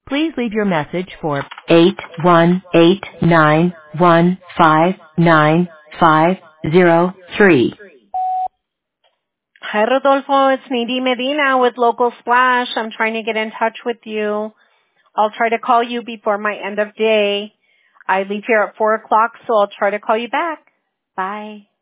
Please leave your message for 818-915-9503. Hi, Rodolfo. It's Nadine Medina with Local Splash. I'm trying to get in touch with you. I'll try to call you before my end of day. I leave here at 4 o'clock, so I'll try to call you back. Bye.